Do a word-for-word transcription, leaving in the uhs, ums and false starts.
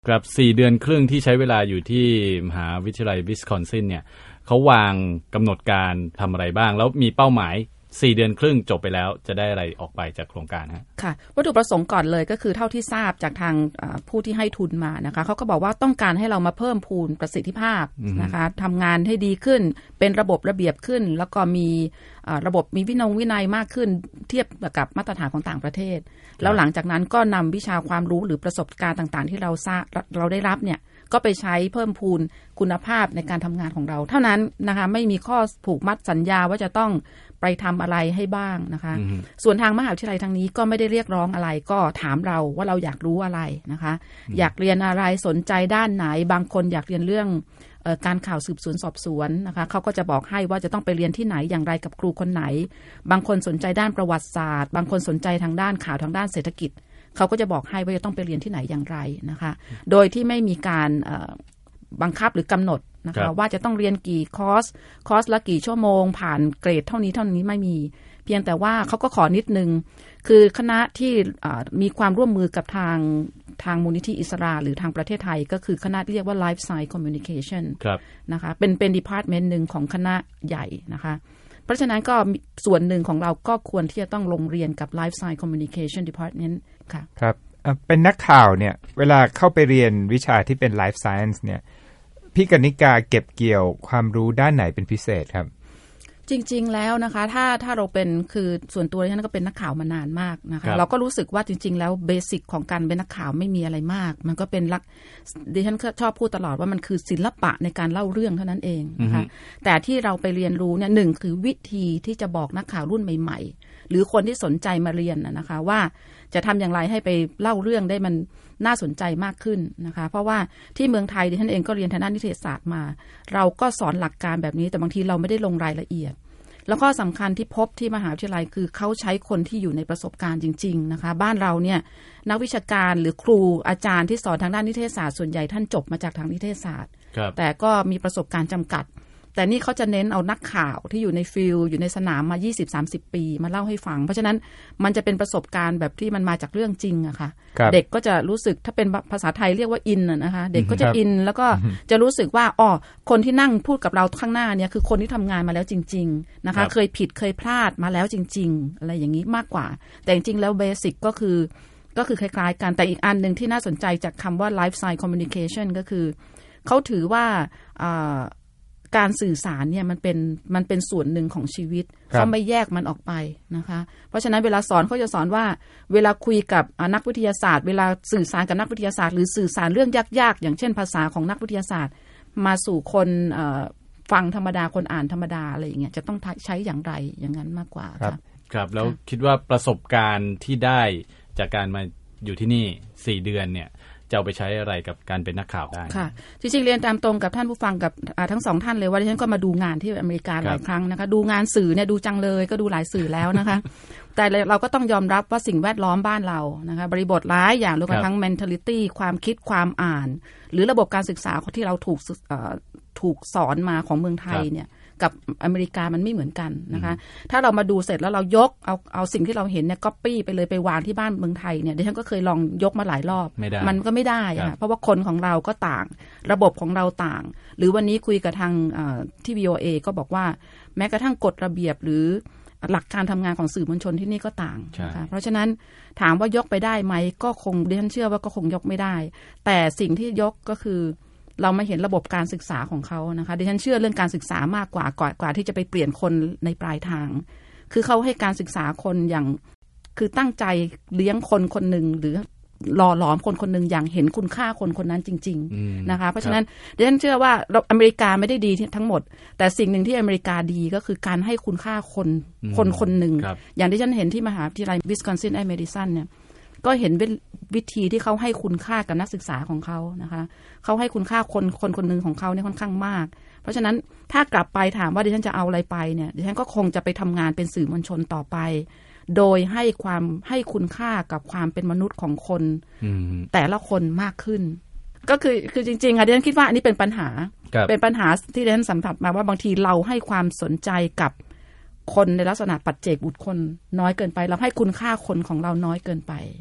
ครับสี่เดือนครึ่งที่ใช้เวลาอยู่ที่มหาวิทยาลัยวิสคอนซินเนี่ยเขาวางกำหนดการทำอะไรบ้างแล้วมีเป้าหมายสี่เดือนครึ่งจบไปแล้วจะได้อะไรออกไปจากโครงการฮะค่ะวัตถุประสงค์ก่อนเลยก็คือเท่าที่ทราบจากทางผู้ที่ให้ทุนมานะคะเขาก็บอกว่าต้องการให้เรามาเพิ่มพูนประสิทธิภาพนะคะทำงานให้ดีขึ้นเป็นระบบระเบียบขึ้นแล้วก็มีระบบมีวินัยวินัยมากขึ้นเทียบกับมาตรฐานของต่างประเทศแล้วหลังจากนั้นก็นำวิชาความรู้หรือประสบการณ์ต่างๆที่เราทราบเราได้รับเนี่ยก็ไปใช้เพิ่มพูนคุณภาพในการทำงานของเราเท่านั้นนะคะไม่มีข้อผูกมัดสัญญาว่าจะต้องไปทำอะไรให้บ้างนะคะส่วนทางมหาวิทยาลัยทางนี้ก็ไม่ได้เรียกร้องอะไรก็ถามเราว่าเราอยากรู้อะไรนะคะอยากเรียนอะไรสนใจด้านไหนบางคนอยากเรียนเรื่องเอ่อการข่าวสืบสวนสอบสวนนะคะเขาก็จะบอกให้ว่าจะต้องไปเรียนที่ไหนอย่างไรกับครูคนไหนบางคนสนใจด้านประวัติศาสตร์บางคนสนใจทางด้านข่าวทางด้านเศรษฐกิจเขาก็จะบอกให้ว่าจะต้องไปเรียนที่ไหนอย่างไรนะคะโดยที่ไม่มีการบังคับหรือกำหนดนะคะว่าจะต้องเรียนกี่คอร์สคอร์สละกี่ชั่วโมงผ่านเกรดเท่านี้เท่านี้ไม่มีเพียงแต่ว่าเขาก็ขอนิดนึงคือคณะที่มีความร่วมมือกับทางทางมูลนิธิอิสราหรือทางประเทศไทยก็คือคณะที่เรียกว่า Life Science Communication นะคะเป็นเป็น department หนึ่งของคณะใหญ่นะคะเพราะฉะนั้นก็ส่วนหนึ่งของเราก็ควรที่จะต้องลงเรียนกับ Life Science Communication Department ค่ะครับเป็นนักข่าวเนี่ยเวลาเข้าไปเรียนวิชาที่เป็น Life Science เนี่ยพี่กนิกาเก็บเกี่ยวความรู้ด้านไหนเป็นพิเศษครับจริงๆแล้วนะคะถ้าถ้าเราเป็นคือส่วนตัวดิฉันก็เป็นนักข่าวมานานมากนะคะเราก็รู้สึกว่าจริงๆแล้วเบสิกของการเป็นนักข่าวไม่มีอะไรมากมันก็เป็นลักดิฉันชอบพูดตลอดว่ามันคือศิลปะในการเล่าเรื่องเท่านั้นเองนะคะแต่ที่เราไปเรียนรู้เนี่ยหนึ่งคือวิธีที่จะบอกนักข่าวรุ่นใหม่ๆหรือคนที่สนใจมาเรียนนะคะว่าจะทำอย่างไรให้ไปเล่าเรื่องได้มันน่าสนใจมากขึ้นนะคะเพราะว่าที่เมืองไทยดิฉันเองก็เรียนทางด้านนิเทศศาสตร์มาเราก็สอนหลักการแบบนี้แต่บางทีเราไม่ได้ลงรายละเอียดแล้วก็สำคัญที่พบที่มหาวิทยาลัยคือเขาใช้คนที่อยู่ในประสบการณ์จริงๆนะคะบ้านเราเนี่ยนักวิชาการหรือครูอาจารย์ที่สอนทางด้านนิเทศศาสตร์ส่วนใหญ่ท่านจบมาจากทางนิเทศศาสตร์แต่ก็มีประสบการณ์จำกัดแต่นี่เขาจะเน้นเอานักข่าวที่อยู่ในฟิลด์อยู่ในสนามมา ยี่สิบถึงสามสิบ ปีมาเล่าให้ฟังเพราะฉะนั้นมันจะเป็นประสบการณ์แบบที่มันมาจากเรื่องจริงอะค่ะเด็กก็จะรู้สึกถ้าเป็นภาษาไทยเรียกว่าอินนะคะเด็กก็จะอินแล้วก็จะรู้สึกว่าอ๋อคนที่นั่งพูดกับเราข้างหน้าเนี่ยคือคนที่ทำงานมาแล้วจริงๆนะคะเคยผิดเคยพลาดมาแล้วจริงๆอะไรอย่างนี้มากกว่าแต่จริงๆแล้วเบสิกก็คือก็คือคล้ายๆกันแต่อีกอันนึงที่น่าสนใจจากคำว่า Life Science Communication ก็คือเขาถือว่าการสื่อสารเนี่ยมันเป็นมันเป็นส่วนหนึ่งของชีวิตเขาไม่แยกมันออกไปนะคะเพราะฉะนั้นเวลาสอนเขาจะสอนว่าเวลาคุยกับนักวิทยาศาสตร์เวลาสื่อสารกับนักวิทยาศาสตร์หรือสื่อสารเรื่องยากๆอย่างเช่นภาษาของนักวิทยาศาสตร์มาสู่คนฟังธรรมดาคนอ่านธรรมดาอะไรอย่างเงี้ยจะต้องใช้อย่างไรอย่างนั้นมากกว่าครับครับแล้วคิดว่าประสบการณ์ที่ได้จากการมาอยู่ที่นี่สี่เดือนเนี่ยจะเอาไปใช้อะไรกับการเป็นนักข่าวได้ค่ะจริงๆเรียนตามตรงกับท่านผู้ฟังกับทั้งสองท่านเลยว่าดิฉันก็มาดูงานที่อเมริกาหลายครั้งนะคะดูงานสื่อเนี่ยดูจังเลยก็ดูหลายสื่อแล้วนะคะแต่เราก็ต้องยอมรับว่าสิ่งแวดล้อมบ้านเรานะคะบริบทหลายอย่างรวมกระทั่ง mentality ความคิดความอ่านหรือระบบการศึกษาที่เราถูกถูกสอนมาของเมืองไทยเนี่ยกับอเมริกามันไม่เหมือนกันนะคะถ้าเรามาดูเสร็จแล้วเรายกเอาเอาสิ่งที่เราเห็นเนี่ยก๊อปปี้ไปเลยไปวางที่บ้านเมืองไทยเนี่ยดิฉันก็เคยลองยกมาหลายรอบมันก็ไม่ได้ค่ะเพราะว่าคนของเราก็ต่างระบบของเราต่างหรือวันนี้คุยกับทางที่ วี โอ เอ ก็บอกว่าแม้กระทั่งกฎระเบียบหรือหลักการทำงานของสื่อมวลชนที่นี่ก็ต่างนะคะเพราะฉะนั้นถามว่ายกไปได้ไหมก็คงดิฉันเชื่อว่าก็คงยกไม่ได้แต่สิ่งที่ยกก็คือเรามาเห็นระบบการศึกษาของเขานะคะดิฉันเชื่อเรื่องการศึกษามากกว่ากว่ากว่าที่จะไปเปลี่ยนคนในปลายทางคือเขาให้การศึกษาคนอย่างคือตั้งใจเลี้ยงคนคนหนึ่งหรือหล่อหลอมคนคนหนึ่งอย่างเห็นคุณค่าคนคนนั้นจริงๆนะคะเพราะฉะนั้นดิฉันเชื่อว่าอเมริกาไม่ได้ดีทั้งหมดแต่สิ่งหนึ่งที่อเมริกาดีก็คือการให้คุณค่าคนคนคนหนึ่งอย่างที่ฉันเห็นที่มหาวิทยาลัยวิสคอนซินแอนด์เมดิสันเนี่ยก็เห็นวิธีที่เขาให้คุณค่ากับนักศึกษาของเขานะคะเขาให้คุณค่าคนคนคนหนึ่งของเขาเนี่ยค่อนข้างมากเพราะฉะนั้นถ้ากลับไปถามว่าดิฉันจะเอาอะไรไปเนี่ยดิฉันก็คงจะไปทำงานเป็นสื่อมวลชนต่อไปโดยให้ความให้คุณค่ากับความเป็นมนุษย์ของคนแต่ละคนมากขึ้นก็คือคือจริงๆอ่ะดิฉันคิดว่าอันนี้เป็นปัญหาเป็นปัญหาที่ดิฉันสัมผัสมาว่าบางทีเราให้ความสนใจกับคนในลักษณะปัจเจกบุคคลน้อยเกินไปเราให้คุณค่าคนของเราน้อยเกินไป